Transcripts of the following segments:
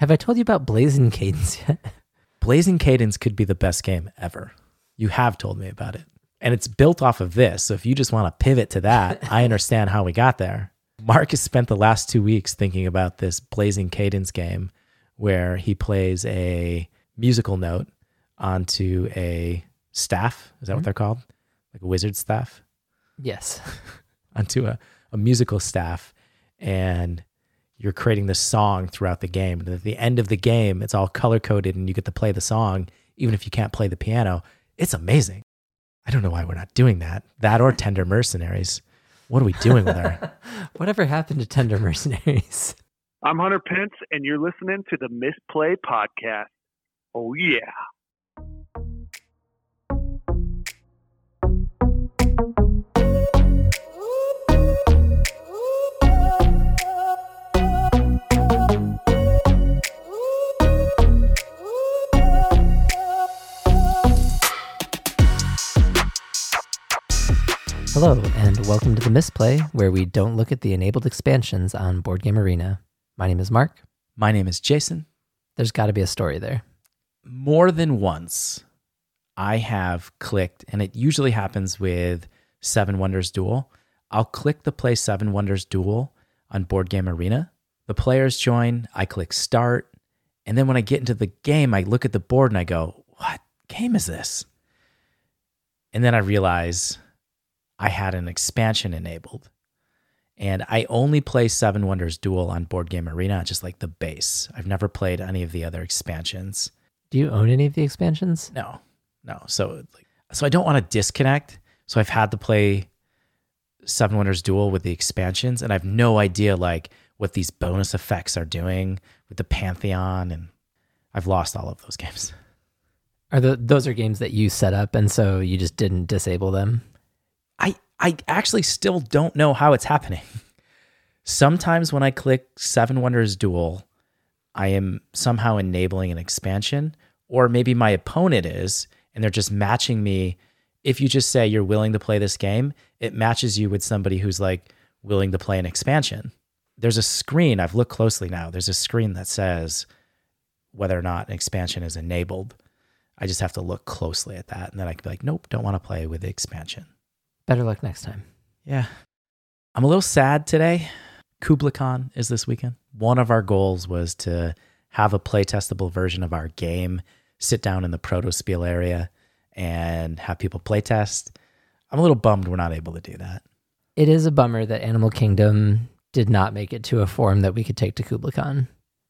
Have I told you about Blazing Cadence yet? Blazing Cadence could be the best game ever. You have told me about it. And it's built off of this. So if you just want to pivot to that, I understand how we got there. Mark has spent the last 2 weeks thinking about this Blazing Cadence game where he plays a musical note onto a staff. Is that what they're called? Like a wizard staff? Yes. Onto a musical staff. And you're creating this song throughout the game. And at the end of the game, it's all color-coded and you get to play the song, even if you can't play the piano. It's amazing. I don't know why we're not doing that. That or Tender Mercenaries. What are we doing with our... Whatever happened to Tender Mercenaries? I'm Hunter Pence, and you're listening to the Misplay Podcast. Oh, yeah. Hello, and welcome to The Misplay, where we don't look at the enabled expansions on Board Game Arena. My name is Mark. My name is Jason. There's got to be a story there. More than once, I have clicked, and it usually happens with Seven Wonders Duel. I'll click the Play Seven Wonders Duel on Board Game Arena. The players join, I click Start, and then when I get into the game, I look at the board and I go, what game is this? And then I realize I had an expansion enabled. And I only play Seven Wonders Duel on Board Game Arena, just like the base. I've never played any of the other expansions. Do you own any of the expansions? No. So I don't want to disconnect. So I've had to play Seven Wonders Duel with the expansions, and I have no idea what these bonus effects are doing with the Pantheon, and I've lost all of those games. Those are games that you set up, and so you just didn't disable them? I actually still don't know how it's happening. Sometimes when I click Seven Wonders Duel, I am somehow enabling an expansion, or maybe my opponent is, and they're just matching me. If you just say you're willing to play this game, it matches you with somebody who's willing to play an expansion. There's a screen, I've looked closely now, there's a screen that says whether or not an expansion is enabled. I just have to look closely at that, and then I can be like, nope, don't want to play with the expansion. Better luck next time. Yeah. I'm a little sad today. KublaCon is this weekend. One of our goals was to have a playtestable version of our game, sit down in the Protospiel area, and have people playtest. I'm a little bummed we're not able to do that. It is a bummer that Animal Kingdom did not make it to a forum that we could take to KublaCon.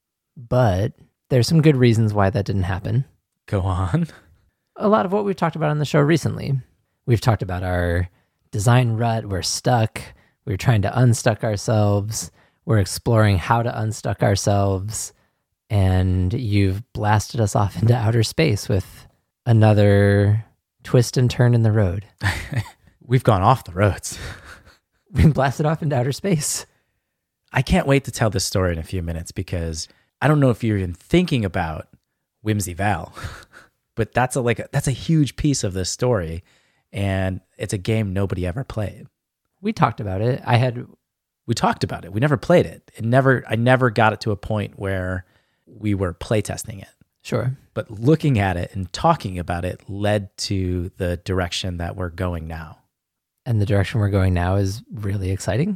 But there's some good reasons why that didn't happen. Go on. A lot of what we've talked about on the show recently. We've talked about our design rut, we're stuck, we're trying to unstuck ourselves, we're exploring how to unstuck ourselves, and you've blasted us off into outer space with another twist and turn in the road. We've gone off the roads. We blasted off into outer space. I can't wait to tell this story in a few minutes because I don't know if you're even thinking about Whimsy Val, but that's a huge piece of this story. And it's a game nobody ever played. We talked about it. We talked about it. We never played it. I never got it to a point where we were playtesting it. Sure. But looking at it and talking about it led to the direction that we're going now. And the direction we're going now is really exciting.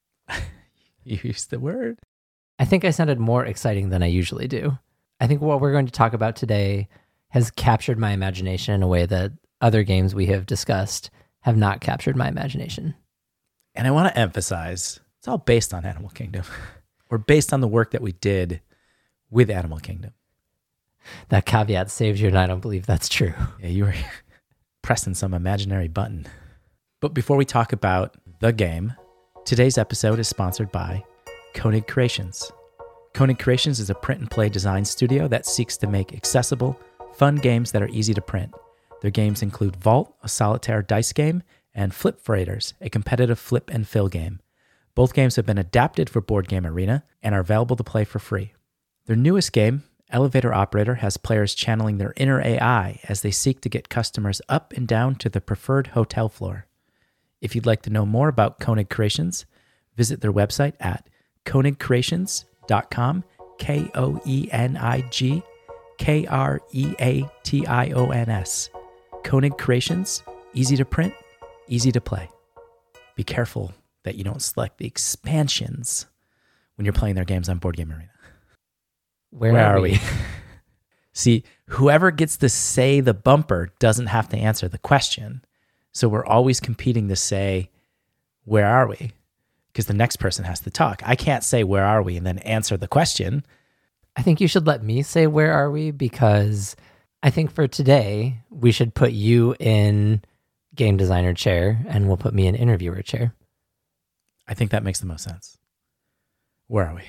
You used the word. I think I sounded more exciting than I usually do. I think what we're going to talk about today has captured my imagination in a way that other games we have discussed have not captured my imagination. And I want to emphasize, it's all based on Animal Kingdom, or based on the work that we did with Animal Kingdom. That caveat saves you, and I don't believe that's true. Yeah, you were pressing some imaginary button. But before we talk about the game, today's episode is sponsored by Koenig Creations. Koenig Creations is a print and play design studio that seeks to make accessible, fun games that are easy to print. Their games include Vault, a solitaire dice game, and Flip Freighters, a competitive flip and fill game. Both games have been adapted for Board Game Arena and are available to play for free. Their newest game, Elevator Operator, has players channeling their inner AI as they seek to get customers up and down to the preferred hotel floor. If you'd like to know more about Koenig Creations, visit their website at koenigcreations.com KOENIGKREATIONS. Koenig Creations, easy to print, easy to play. Be careful that you don't select the expansions when you're playing their games on Board Game Arena. Where are we? See, whoever gets to say the bumper doesn't have to answer the question. So we're always competing to say, where are we? Because the next person has to talk. I can't say, where are we? And then answer the question. I think you should let me say, where are we? Because I think for today, we should put you in game designer chair and we'll put me in interviewer chair. I think that makes the most sense. Where are we?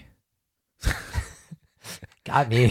Got me.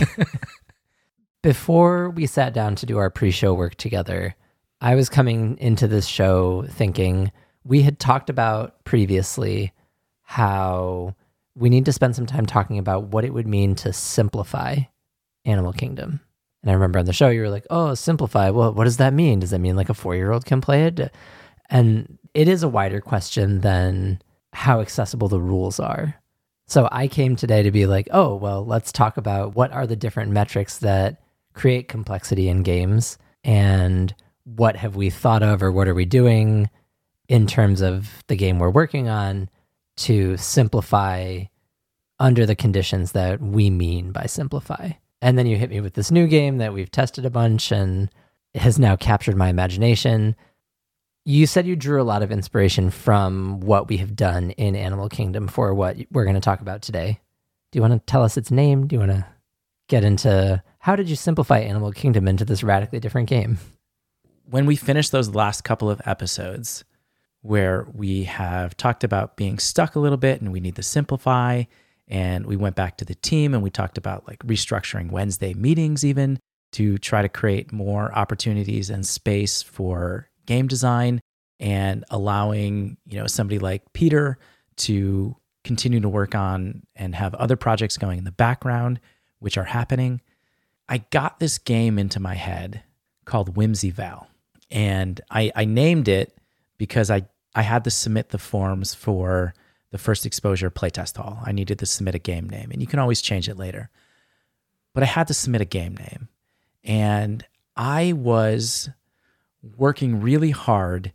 Before we sat down to do our pre-show work together, I was coming into this show thinking we had talked about previously how we need to spend some time talking about what it would mean to simplify Animal Kingdom. And I remember on the show, you were like, oh, simplify. Well, what does that mean? Does that mean like a 4-year-old can play it? And it is a wider question than how accessible the rules are. So I came today to be like, oh, well, let's talk about what are the different metrics that create complexity in games and what have we thought of or what are we doing in terms of the game we're working on to simplify under the conditions that we mean by simplify. And then you hit me with this new game that we've tested a bunch and it has now captured my imagination. You said you drew a lot of inspiration from what we have done in Animal Kingdom for what we're going to talk about today. Do you want to tell us its name? Do you want to get into how did you simplify Animal Kingdom into this radically different game? When we finished those last couple of episodes where we have talked about being stuck a little bit and we need to simplify, and we went back to the team and we talked about like restructuring Wednesday meetings even to try to create more opportunities and space for game design and allowing, somebody like Peter to continue to work on and have other projects going in the background, which are happening. I got this game into my head called Whimsyval. And I named it because I had to submit the forms for the First Exposure Playtest Hall. I needed to submit a game name, and you can always change it later. But I had to submit a game name. And I was working really hard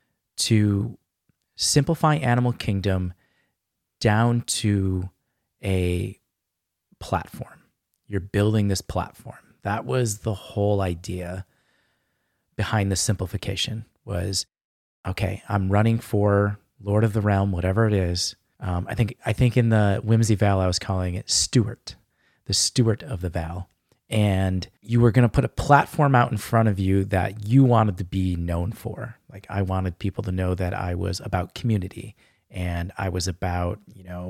to simplify Animal Kingdom down to a platform. You're building this platform. That was the whole idea behind the simplification was, okay, I'm running for Lord of the Realm, whatever it is. I think in the Whimsyval, I was calling it Stewart, the Stewart of the Val. And you were going to put a platform out in front of you that you wanted to be known for. Like I wanted people to know that I was about community and I was about,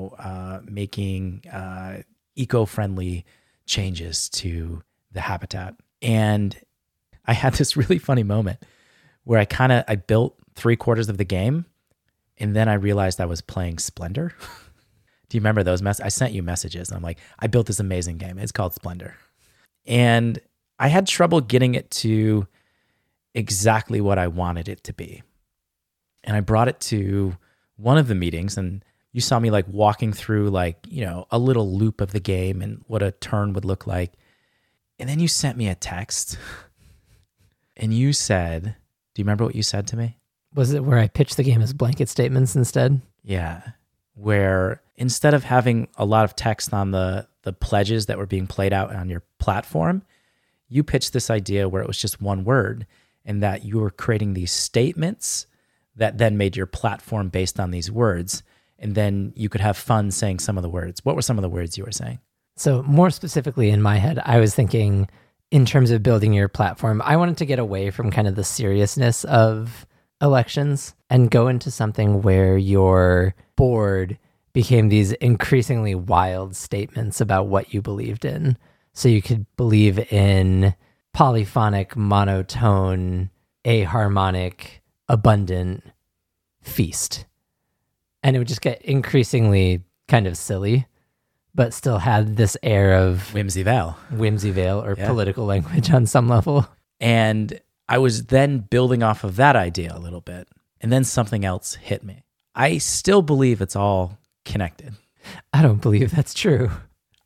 making eco-friendly changes to the habitat. And I had this really funny moment where I built 3/4 of the game and then I realized I was playing Splendor. Do you remember those messages? I sent you messages. And I'm like, I built this amazing game. It's called Splendor. And I had trouble getting it to exactly what I wanted it to be. And I brought it to one of the meetings and you saw me like walking through a little loop of the game and what a turn would look like. And then you sent me a text and you said, do you remember what you said to me? Was it where I pitched the game as blanket statements instead? Yeah. Where instead of having a lot of text on the pledges that were being played out on your platform, you pitched this idea where it was just one word and that you were creating these statements that then made your platform based on these words. And then you could have fun saying some of the words. What were some of the words you were saying? So more specifically in my head, I was thinking in terms of building your platform, I wanted to get away from kind of the seriousness of elections and go into something where your board became these increasingly wild statements about what you believed in. So you could believe in polyphonic, monotone, aharmonic, abundant feast. And it would just get increasingly kind of silly, but still had this air of Whimsyval or political language on some level. And I was then building off of that idea a little bit. And then something else hit me. I still believe it's all connected. I don't believe that's true.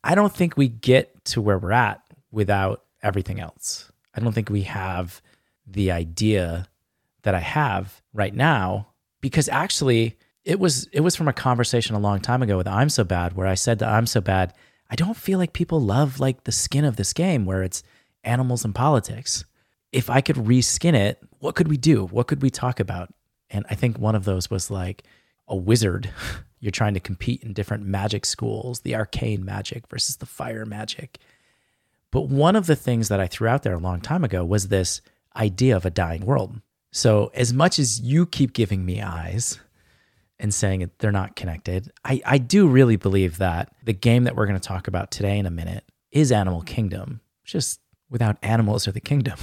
I don't think we get to where we're at without everything else. I don't think we have the idea that I have right now, because actually it was from a conversation a long time ago with I'm So Bad, where I said to I'm So Bad, I don't feel like people love like the skin of this game where it's animals and politics. If I could reskin it, what could we do? What could we talk about? And I think one of those was like a wizard. You're trying to compete in different magic schools, the arcane magic versus the fire magic. But one of the things that I threw out there a long time ago was this idea of a dying world. So as much as you keep giving me eyes and saying they're not connected, I do really believe that the game that we're going to talk about today in a minute is Animal Kingdom, just without animals or the kingdom.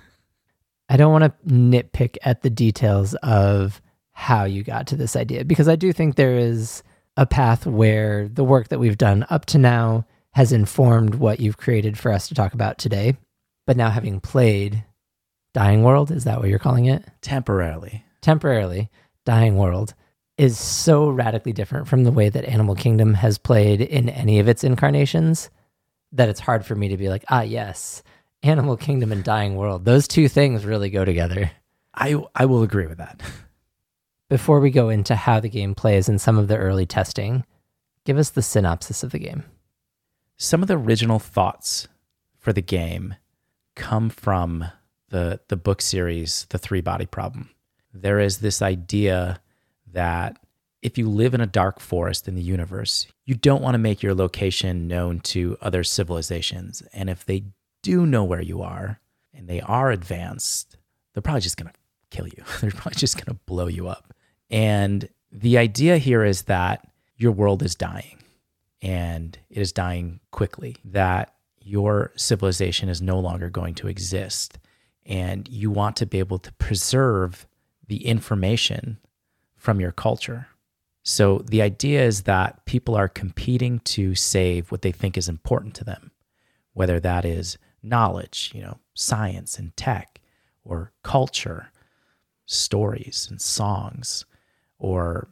I don't want to nitpick at the details of how you got to this idea, because I do think there is a path where the work that we've done up to now has informed what you've created for us to talk about today. But now, having played Dying World, is that what you're calling it? Temporarily, Dying World is so radically different from the way that Animal Kingdom has played in any of its incarnations that it's hard for me to be like, yes, Animal Kingdom and Dying World, those two things really go together. I will agree with that. Before we go into how the game plays and some of the early testing, give us the synopsis of the game. Some of the original thoughts for the game come from the book series, The Three-Body Problem. There is this idea that if you live in a dark forest in the universe, you don't want to make your location known to other civilizations. And if they do know where you are and they are advanced, they're probably just going to kill you. They're probably just going to blow you up. And the idea here is that your world is dying, and it is dying quickly, that your civilization is no longer going to exist, and you want to be able to preserve the information from your culture. So the idea is that people are competing to save what they think is important to them, whether that is knowledge, science and tech, or culture, stories and songs, or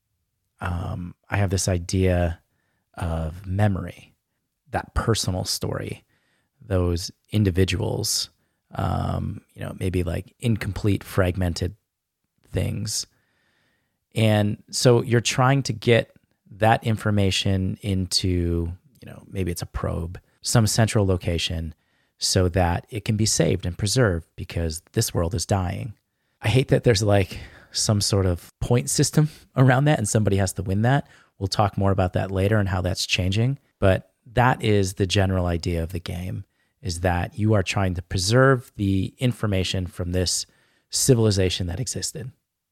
I have this idea of memory, that personal story, those individuals, maybe like incomplete, fragmented things. And so you're trying to get that information into, maybe it's a probe, some central location, so that it can be saved and preserved, because this world is dying. I hate that there's like some sort of point system around that and somebody has to win that. We'll talk more about that later and how that's changing. But that is the general idea of the game, is that you are trying to preserve the information from this civilization that existed.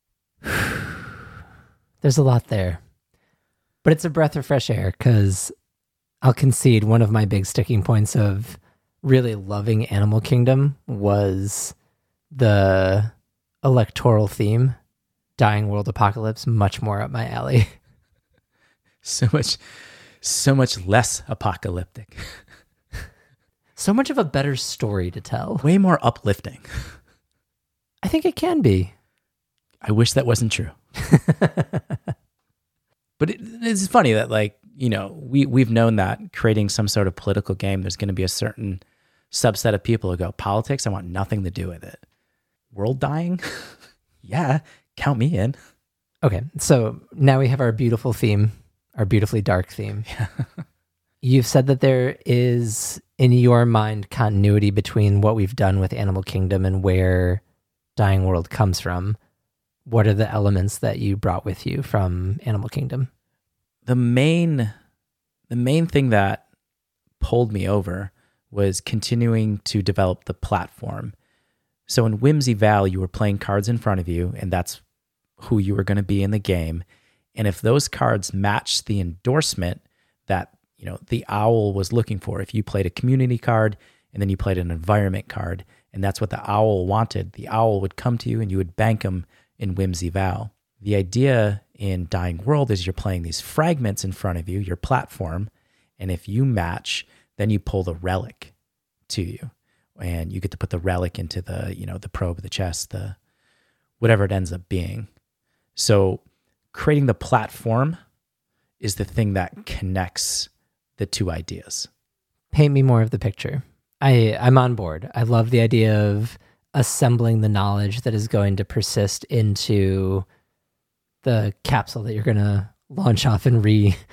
There's a lot there, but it's a breath of fresh air, because I'll concede one of my big sticking points of really loving Animal Kingdom was the electoral theme. Dying World Apocalypse, much more up my alley. So much less apocalyptic. So much of a better story to tell. Way more uplifting. I think it can be. I wish that wasn't true. But it's funny that we've known that creating some sort of political game, there's going to be a certain subset of people who go, politics, I want nothing to do with it. World dying? Yeah, count me in. Okay, so now we have our beautiful theme, our beautifully dark theme. Yeah. You've said that there is, in your mind, continuity between what we've done with Animal Kingdom and where Dying World comes from. What are the elements that you brought with you from Animal Kingdom? The main thing that pulled me over was continuing to develop the platform. So in Whimsy Val, you were playing cards in front of you, and that's who you were going to be in the game. And if those cards matched the endorsement that the owl was looking for, if you played a community card and then you played an environment card, and that's what the owl wanted, the owl would come to you and you would bank them in Whimsy Val. The idea in Dying World is you're playing these fragments in front of you, your platform, and if you match, then you pull the relic to you, and you get to put the relic into the, the probe, the chest, the whatever it ends up being. So creating the platform is the thing that connects the two ideas? Paint me more of the picture. I'm on board. I love the idea of assembling the knowledge that is going to persist into the capsule that you're going to launch off and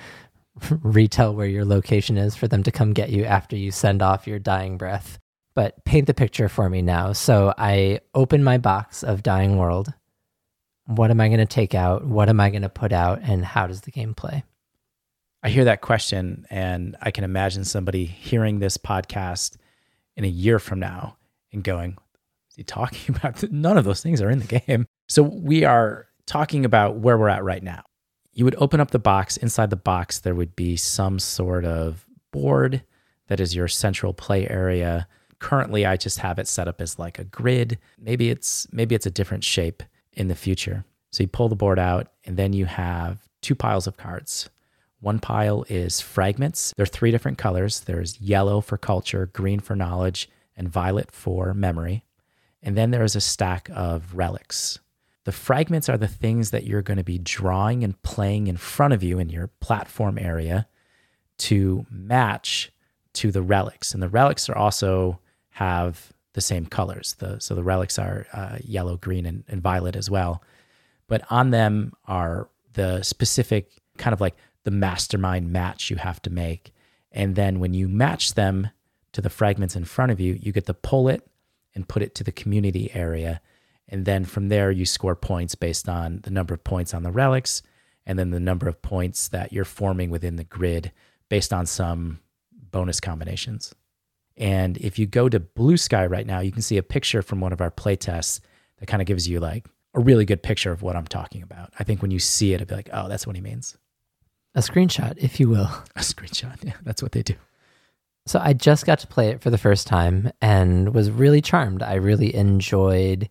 retell where your location is for them to come get you after you send off your dying breath. But paint the picture for me now. So I open my box of Dying World. What am I going to take out? What am I going to put out? And how does the game play? I hear that question, and I can imagine somebody hearing this podcast in a year from now and going, "What's he talking about? None of those things are in the game." So we are talking about where we're at right now. You would open up the box. Inside the box, there would be some sort of board that is your central play area. Currently, I just have it set up as like a grid. Maybe it's a different shape in the future. So you pull the board out, and then you have two piles of cards. One pile is fragments. There are three different colors. There's yellow for culture, green for knowledge, and violet for memory. And then there is a stack of relics. The fragments are the things that you're going to be drawing and playing in front of you in your platform area to match to the relics. And the relics are also have the same colors. So the relics are yellow, green, and violet as well. But on them are the specific kind of like the mastermind match you have to make. And then when you match them to the fragments in front of you, you get to pull it and put it to the community area. And then from there, you score points based on the number of points on the relics and then the number of points that you're forming within the grid based on some bonus combinations. And if you go to Blue Sky right now, you can see a picture from one of our playtests that kind of gives you like a really good picture of what I'm talking about. I think when you see it, it'll be like, oh, that's what he means. A screenshot, if you will. A screenshot, yeah, that's what they do. So I just got to play it for the first time and was really charmed. I really enjoyed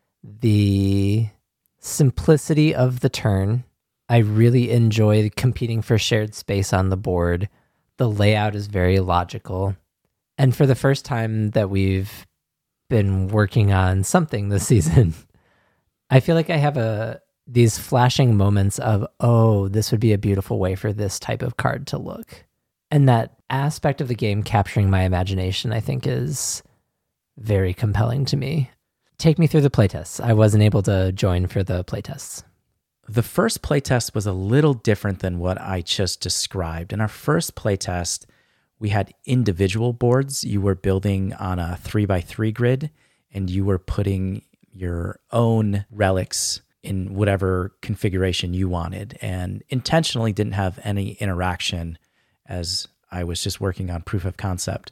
the simplicity of the turn. I really enjoyed competing for shared space on the board. The layout is very logical. And for the first time that we've been working on something this season, I feel like I have these flashing moments of, oh, this would be a beautiful way for this type of card to look. And that aspect of the game capturing my imagination, I think, is very compelling to me. Take me through the playtests. I wasn't able to join for the playtests. The first playtest was a little different than what I just described. In our first playtest, we had individual boards. You were building on a 3x3 grid, and you were putting your own relics in whatever configuration you wanted, and intentionally didn't have any interaction, as I was just working on proof of concept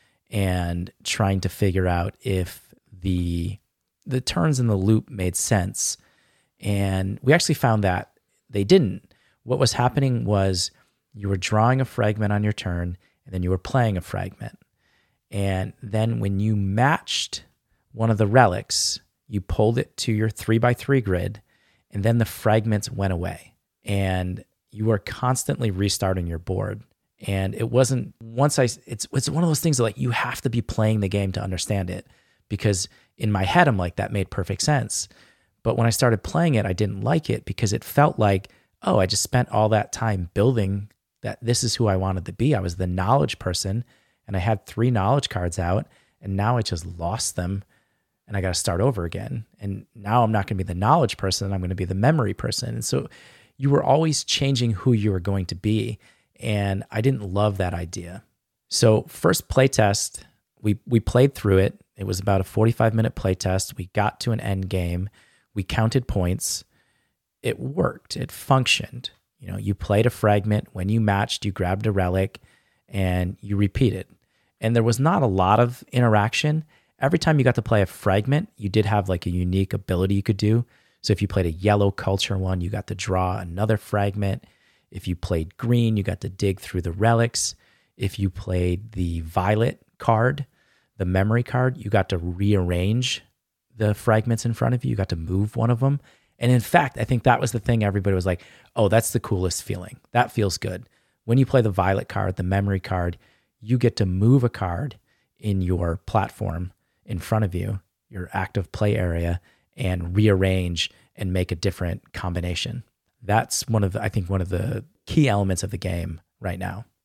and trying to figure out if the turns in the loop made sense. And we actually found that they didn't. What was happening was you were drawing a fragment on your turn, and then you were playing a fragment. And then when you matched one of the relics, you pulled it to your 3x3 grid, and then the fragments went away. And you were constantly restarting your board. And it wasn't, it's one of those things that like you have to be playing the game to understand it. Because in my head, I'm like, that made perfect sense. But when I started playing it, I didn't like it because it felt like, oh, I just spent all that time building that this is who I wanted to be. I was the knowledge person, and I had 3 knowledge cards out, and now I just lost them, and I got to start over again. And now I'm not going to be the knowledge person, I'm going to be the memory person. And so you were always changing who you were going to be, and I didn't love that idea. So first playtest, we played through it. It was about a 45-minute playtest. We got to an end game. We counted points. It worked. It functioned. You know, you played a fragment. When you matched, you grabbed a relic and you repeated. And there was not a lot of interaction. Every time you got to play a fragment, you did have like a unique ability you could do. So if you played a yellow culture one, you got to draw another fragment. If you played green, you got to dig through the relics. If you played the violet card, the memory card, you got to rearrange the fragments in front of you. You got to move one of them. And in fact, I think that was the thing everybody was like, oh, that's the coolest feeling. That feels good. When you play the violet card, the memory card, you get to move a card in your platform in front of you, your active play area, and rearrange and make a different combination. That's one of the key elements of the game right now.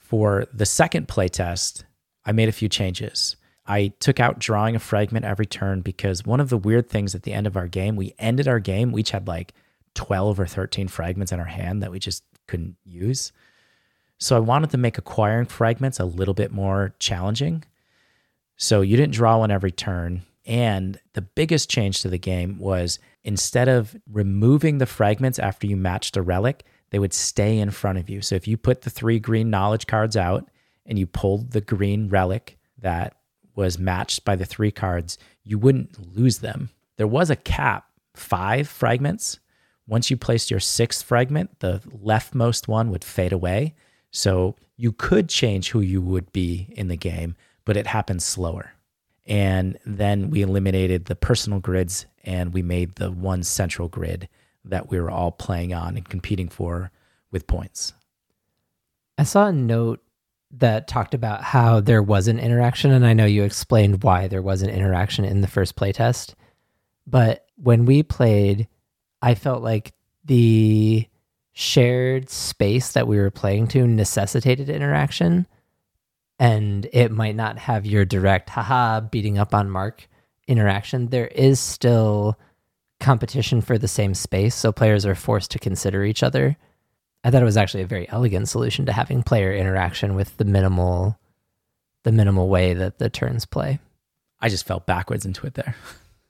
For the second playtest, I made a few changes. I took out drawing a fragment every turn because one of the weird things at the end of our game, we ended our game, we each had like 12 or 13 fragments in our hand that we just couldn't use. So I wanted to make acquiring fragments a little bit more challenging. So you didn't draw one every turn. And the biggest change to the game was instead of removing the fragments after you matched a relic, they would stay in front of you. So if you put the 3 green knowledge cards out and you pulled the green relic that was matched by the 3 cards, you wouldn't lose them. There was a cap, 5 fragments. Once you placed your 6th fragment, the leftmost one would fade away. So you could change who you would be in the game, but it happened slower. And then we eliminated the personal grids and we made the one central grid that we were all playing on and competing for with points. I saw a note that talked about how there was an interaction, and I know you explained why there was an interaction in the first playtest. But when we played, I felt like the shared space that we were playing to necessitated interaction, and it might not have your direct haha beating up on Mark interaction. There is still competition for the same space, so players are forced to consider each other. I thought it was actually a very elegant solution to having player interaction with the minimal way that the turns play. I just fell backwards into it there.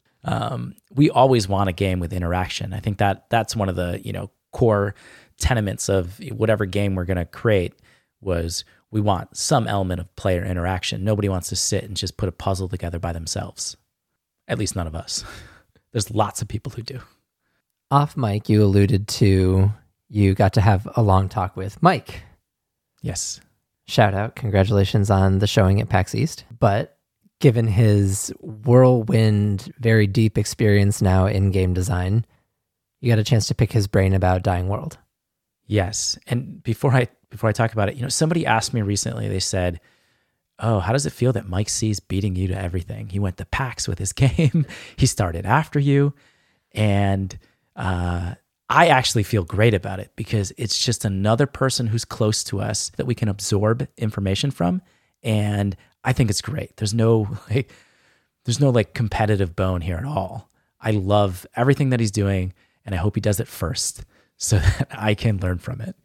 We always want a game with interaction. I think that's one of the core tenements of whatever game we're going to create was we want some element of player interaction. Nobody wants to sit and just put a puzzle together by themselves. At least none of us. There's lots of people who do. Off mic, you alluded to you got to have a long talk with Mike. Yes. Shout out. Congratulations on the showing at PAX East. But given his whirlwind, very deep experience now in game design, you got a chance to pick his brain about Dying World. Yes. And before I talk about it, somebody asked me recently, they said, oh, how does it feel that Mike C's beating you to everything? He went to PAX with his game. He started after you. And I actually feel great about it because it's just another person who's close to us that we can absorb information from. And I think it's great. There's no competitive bone here at all. I love everything that he's doing, and I hope he does it first so that I can learn from it.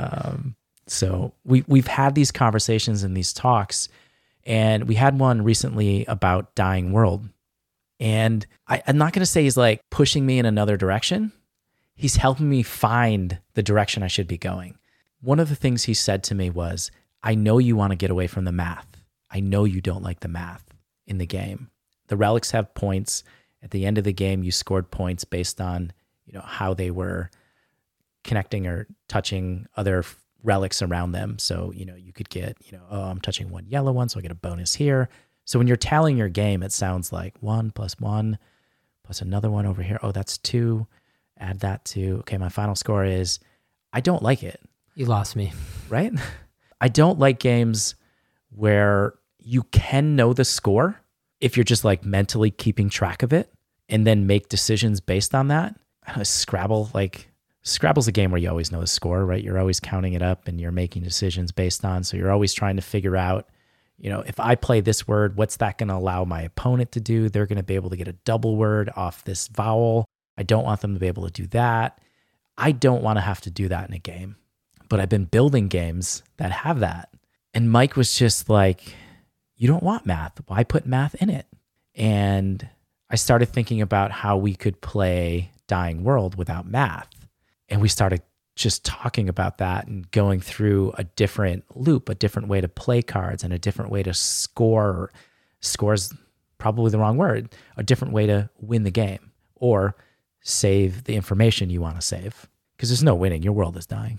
So we've had these conversations and these talks, and we had one recently about Dying World. And I'm not going to say he's like pushing me in another direction. He's helping me find the direction I should be going. One of the things he said to me was, I know you want to get away from the math. I know you don't like the math in the game. The relics have points. At the end of the game, you scored points based on, how they were connecting or touching other relics around them. So, you could get, I'm touching one yellow one, so I get a bonus here. So when you're tallying your game, it sounds like 1 + 1 plus another one over here. Oh, that's 2. Add that to, okay, my final score is, I don't like it. You lost me. Right? I don't like games where you can know the score if you're just like mentally keeping track of it and then make decisions based on that. Scrabble's a game where you always know the score, right? You're always counting it up and you're making decisions based on, so you're always trying to figure out, if I play this word, what's that going to allow my opponent to do? They're going to be able to get a double word off this vowel. I don't want them to be able to do that. I don't want to have to do that in a game. But I've been building games that have that. And Mike was just like, you don't want math. Why put math in it? And I started thinking about how we could play Dying World without math. And we started just talking about that and going through a different loop, a different way to play cards and a different way to score. Score's probably the wrong word. A different way to win the game or save the information you want to save, because there's no winning. Your world is dying.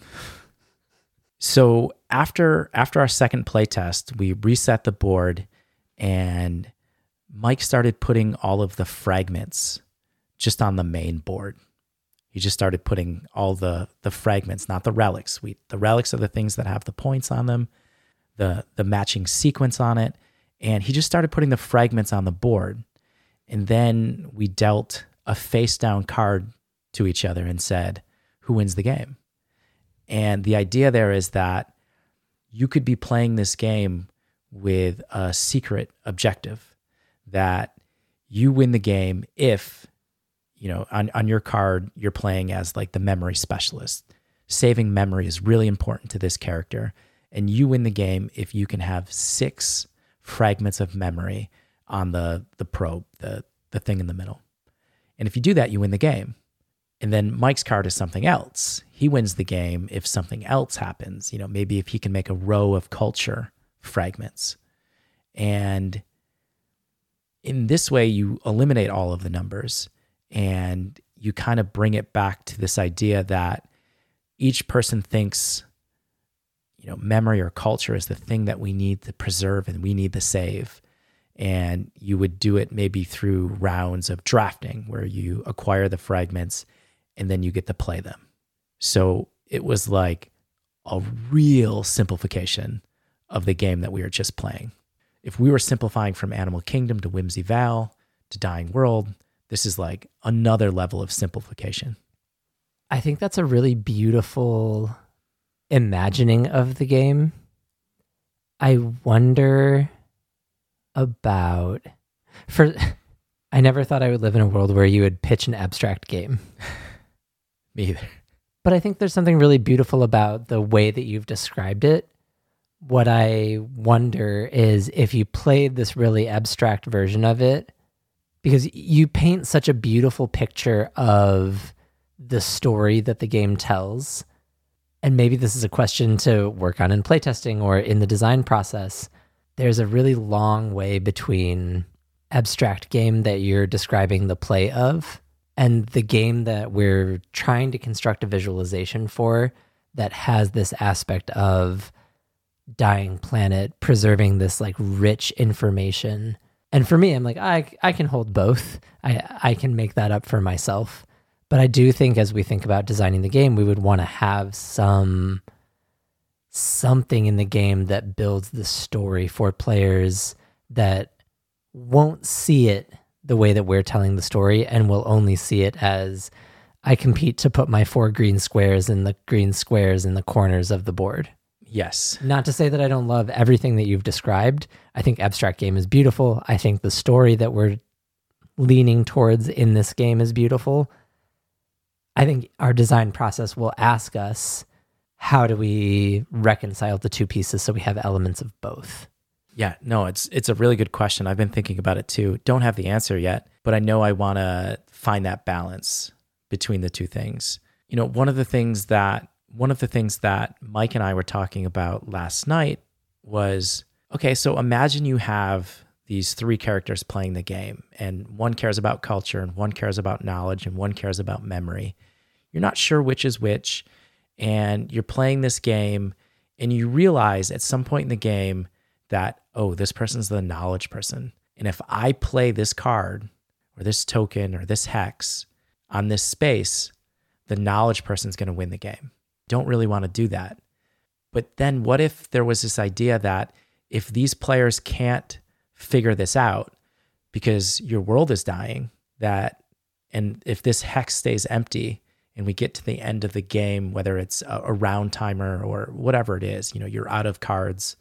So after our second playtest, we reset the board and Mike started putting all of the fragments just on the main board. He just started putting all the fragments, not the relics. The relics are the things that have the points on them, the matching sequence on it. And he just started putting the fragments on the board. And then we dealt a face down card to each other and said, who wins the game? And the idea there is that you could be playing this game with a secret objective that you win the game if, on your card, you're playing as like the memory specialist. Saving memory is really important to this character. And you win the game if you can have 6 fragments of memory on the probe, the thing in the middle. And if you do that, you win the game. And then Mike's card is something else. He wins the game if something else happens. Maybe if he can make a row of culture fragments. And in this way, you eliminate all of the numbers and you kind of bring it back to this idea that each person thinks, memory or culture is the thing that we need to preserve and we need to save. And you would do it maybe through rounds of drafting where you acquire the fragments and then you get to play them. So it was like a real simplification of the game that we were just playing. If we were simplifying from Animal Kingdom to Whimsy Val to Dying World, this is like another level of simplification. I think that's a really beautiful imagining of the game. I wonder about... I never thought I would live in a world where you would pitch an abstract game. Me either. But I think there's something really beautiful about the way that you've described it. What I wonder is if you played this really abstract version of it, because you paint such a beautiful picture of the story that the game tells. And maybe this is a question to work on in playtesting or in the design process. There's a really long way between abstract game that you're describing the play of and the game that we're trying to construct a visualization for that has this aspect of dying planet, preserving this like rich information. And for me, I'm like, I can hold both. I can make that up for myself. But I do think as we think about designing the game, we would want to have something in the game that builds the story for players that won't see it the way that we're telling the story and will only see it as I compete to put my 4 green squares in the green squares in the corners of the board. Yes. Not to say that I don't love everything that you've described. I think abstract game is beautiful. I think the story that we're leaning towards in this game is beautiful. I think our design process will ask us, how do we reconcile the two pieces so we have elements of both? Yeah, no, it's a really good question. I've been thinking about it too. Don't have the answer yet, but I know I want to find that balance between the two things. One of the things that Mike and I were talking about last night was, okay, so imagine you have these 3 characters playing the game, and one cares about culture, and one cares about knowledge, and one cares about memory. You're not sure which is which, and you're playing this game, and you realize at some point in the game that, oh, this person's the knowledge person. And if I play this card, or this token, or this hex on this space, the knowledge person's going to win the game. Don't really want to do that. But then what if there was this idea that if these players can't figure this out because your world is dying, and if this hex stays empty and we get to the end of the game, whether it's a round timer or whatever it is, you're out of cards,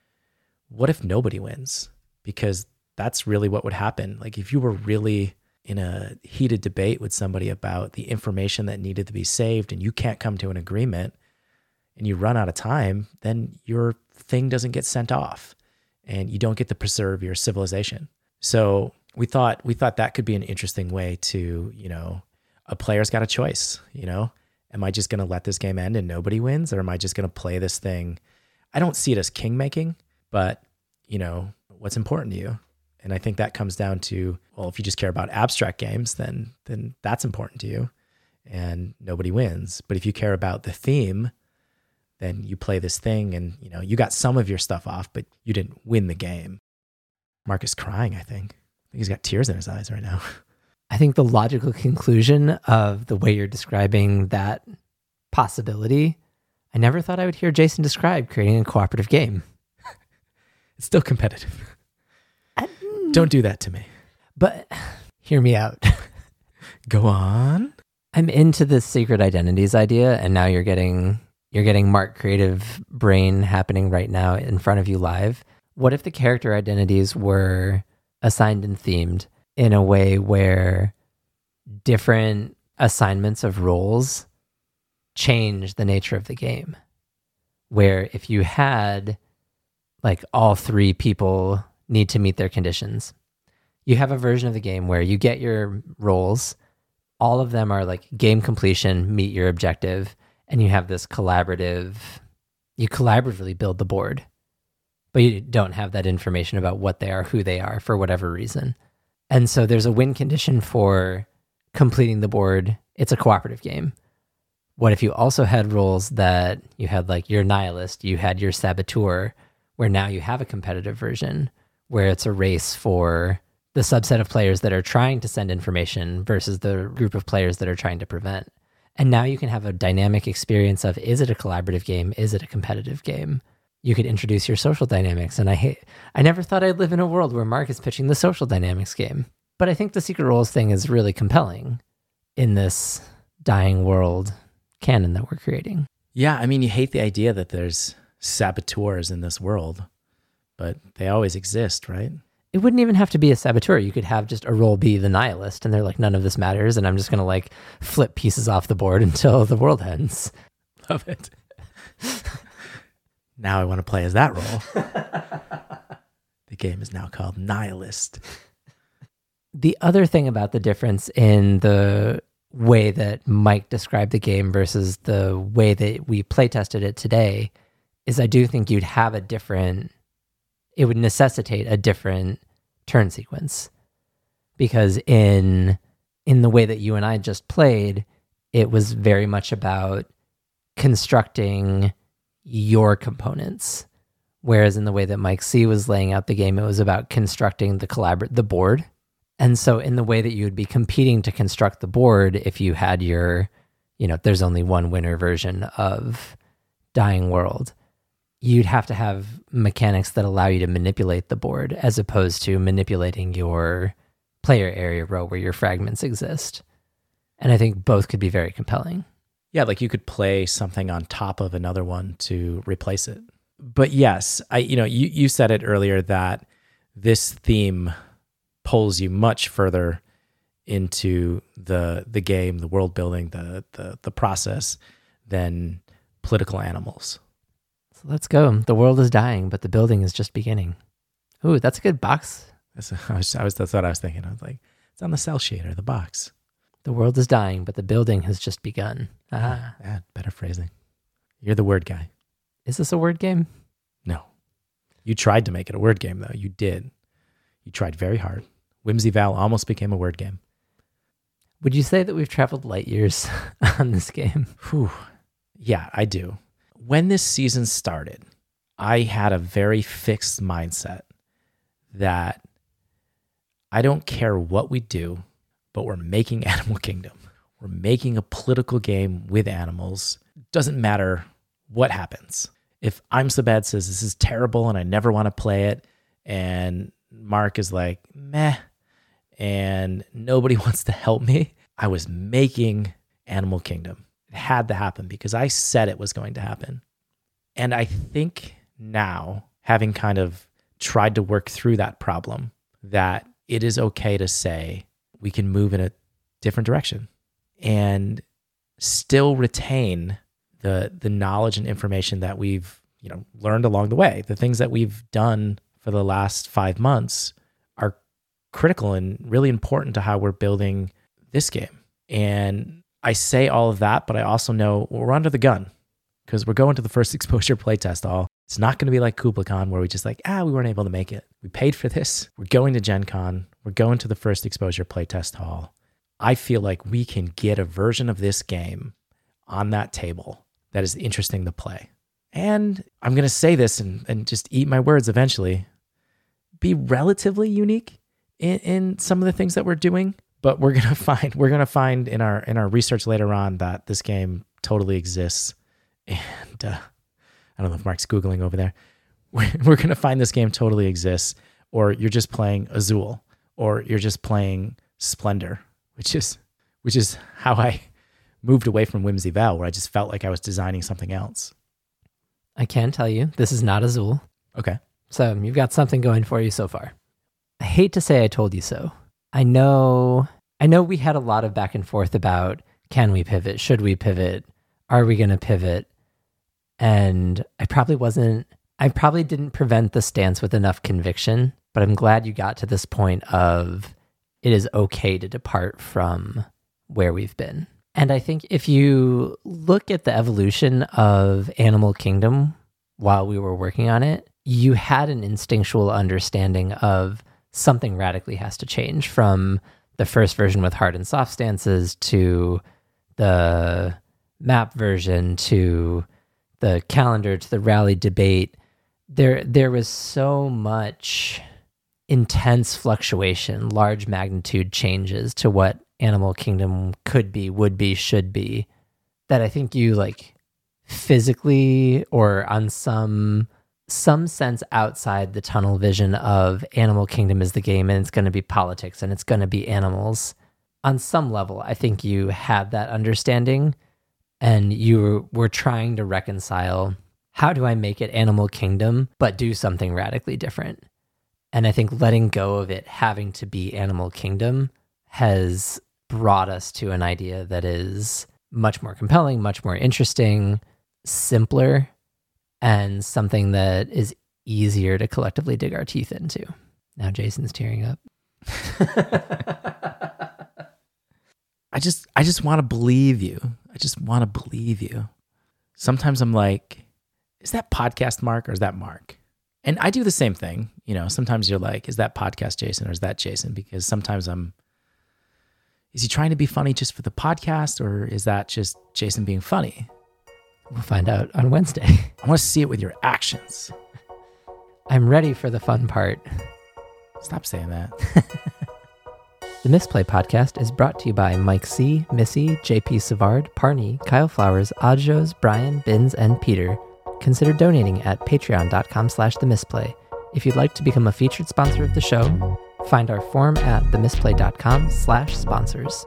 what if nobody wins? Because that's really what would happen. Like if you were really in a heated debate with somebody about the information that needed to be saved and you can't come to an agreement and you run out of time, then your thing doesn't get sent off and you don't get to preserve your civilization. So we thought that could be an interesting way to, a player's got a choice, am I just going to let this game end and nobody wins? Or am I just going to play this thing? I don't see it as king making, but what's important to you? And I think that comes down to, well, if you just care about abstract games, then that's important to you and nobody wins. But if you care about the theme, then you play this thing and, you got some of your stuff off, but you didn't win the game. Mark is crying, I think. He's got tears in his eyes right now. I think the logical conclusion of the way you're describing that possibility, I never thought I would hear Jason describe creating a cooperative game. It's still competitive. Don't do that to me. But hear me out. Go on. I'm into this secret identities idea, and now you're getting you're getting Mark creative brain happening right now in front of you live. What if the character identities were assigned and themed in a way where different assignments of roles change the nature of the game? Where if you had like all three people need to meet their conditions, you have a version of the game where you get your roles, all of them are like game completion, meet your objective, and you have this you collaboratively build the board, but you don't have that information about what they are, who they are, for whatever reason. And so there's a win condition for completing the board. It's a cooperative game. What if you also had roles that you had like your nihilist, you had your saboteur, where now you have a competitive version where it's a race for the subset of players that are trying to send information versus the group of players that are trying to prevent. And now you can have a dynamic experience of, is it a collaborative game? Is it a competitive game? You could introduce your social dynamics. And I never thought I'd live in a world where Mark is pitching the social dynamics game. But I think the secret roles thing is really compelling in this dying world canon that we're creating. Yeah, I mean, you hate the idea that there's saboteurs in this world, but they always exist, right? It wouldn't even have to be a saboteur. You could have just a role be the nihilist, and they're like, none of this matters, and I'm just going to like flip pieces off the board until the world ends. Love it. Now I want to play as that role. The game is now called Nihilist. The other thing about the difference in the way that Mike described the game versus the way that we play tested it today is I do think you'd have it would necessitate a different turn sequence, because in the way that you and I just played, it was very much about constructing your components. Whereas in the way that Mike C was laying out the game, it was about constructing the board. And so in the way that you would be competing to construct the board, if you had there's only one winner version of Dying World, you'd have to have mechanics that allow you to manipulate the board as opposed to manipulating your player area row where your fragments exist. And I think both could be very compelling. Yeah, like you could play something on top of another one to replace it. But yes, you said it earlier that this theme pulls you much further into the game, the world building, the process than political animals. So let's go. The world is dying, but the building is just beginning. Ooh, that's a good box. That's what I was thinking. I was like, it's on the cell shader, the box. The world is dying, but the building has just begun. Ah. Yeah, better phrasing. You're the word guy. Is this a word game? No. You tried to make it a word game, though. You did. You tried very hard. Whimsy Val almost became a word game. Would you say that we've traveled light years on this game? Whew. Yeah, I do. When this season started, I had a very fixed mindset that I don't care what we do, but we're making Animal Kingdom. We're making a political game with animals. Doesn't matter what happens. If I'm So Bad says this is terrible and I never want to play it, and Mark is like, meh, and nobody wants to help me, I was making Animal Kingdom. It had to happen because I said it was going to happen. And I think now, having kind of tried to work through that problem, that it is okay to say we can move in a different direction and still retain the knowledge and information that we've learned along the way. The things that we've done for the last 5 months are critical and really important to how we're building this game. And I say all of that, but I also know we're under the gun because we're going to the first exposure playtest hall. It's not going to be like KublaCon where we just we weren't able to make it. We paid for this. We're going to Gen Con. We're going to the first exposure playtest hall. I feel like we can get a version of this game on that table that is interesting to play. And I'm going to say this and just eat my words eventually, be relatively unique in some of the things that we're doing. But we're gonna find in our research later on that this game totally exists, and I don't know if Mark's Googling over there. We're gonna find this game totally exists, or you're just playing Azul, or you're just playing Splendor, which is how I moved away from Whimsy Val, where I just felt like I was designing something else. I can tell you, this is not Azul. Okay. So you've got something going for you so far. I hate to say I told you so. I know we had a lot of back and forth about, can we pivot? Should we pivot? Are we going to pivot? And I probably didn't prevent the stance with enough conviction, but I'm glad you got to this point of it is okay to depart from where we've been. And I think if you look at the evolution of Animal Kingdom while we were working on it, you had an instinctual understanding of something radically has to change from the first version with hard and soft stances to the map version to the calendar to the rally debate. There was so much intense fluctuation, large magnitude changes to what Animal Kingdom could be, would be, should be, that I think you like physically or on some sense outside the tunnel vision of Animal Kingdom is the game and it's going to be politics and it's going to be animals. On some level, I think you had that understanding and you were trying to reconcile, how do I make it Animal Kingdom but do something radically different? And I think letting go of it having to be Animal Kingdom has brought us to an idea that is much more compelling, much more interesting, simpler, and something that is easier to collectively dig our teeth into. Now Jason's tearing up. I just want to believe you. I just want to believe you. Sometimes I'm like, is that podcast Mark or is that Mark? And I do the same thing. You know, sometimes you're like, is that podcast Jason or is that Jason? Because sometimes is he trying to be funny just for the podcast or is that just Jason being funny? We'll find out on Wednesday. I want to see it with your actions. I'm ready for the fun part. Stop saying that. The Misplay Podcast is brought to you by Mike C., Missy, JP Savard, Parney, Kyle Flowers, Adjos, Brian, Binns, and Peter. Consider donating at patreon.com/themisplay. If you'd like to become a featured sponsor of the show, find our form at themisplay.com/sponsors.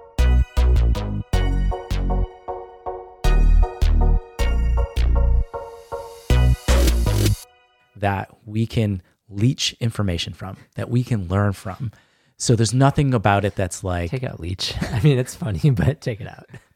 That we can leech information from, that we can learn from. So there's nothing about it that's like... Take out leech. I mean, it's funny, but take it out.